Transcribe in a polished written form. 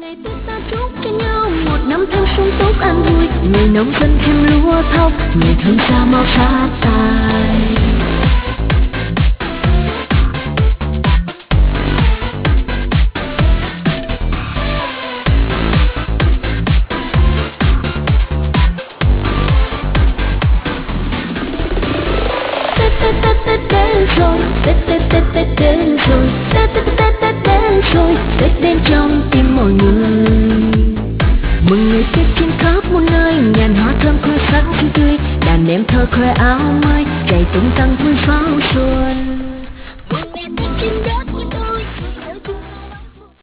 ngày Tết ta chúc cho nhau một năm tháng sung túc an vui, người nông dân thêm lúa thóc, người thương gia mau phát tài. Tết đến rồi, Tết đến rồi, Tết đến rồi, Tết đến trong tim mọi người. Mừng ngày Tết trên khắp muôn nơi, ngàn hoa thơm khoe sắc xinh tươi, đàn em thơ khoe áo mới, chạy tung tăng vui pháo xuân. Mừng ngày Tết trên đất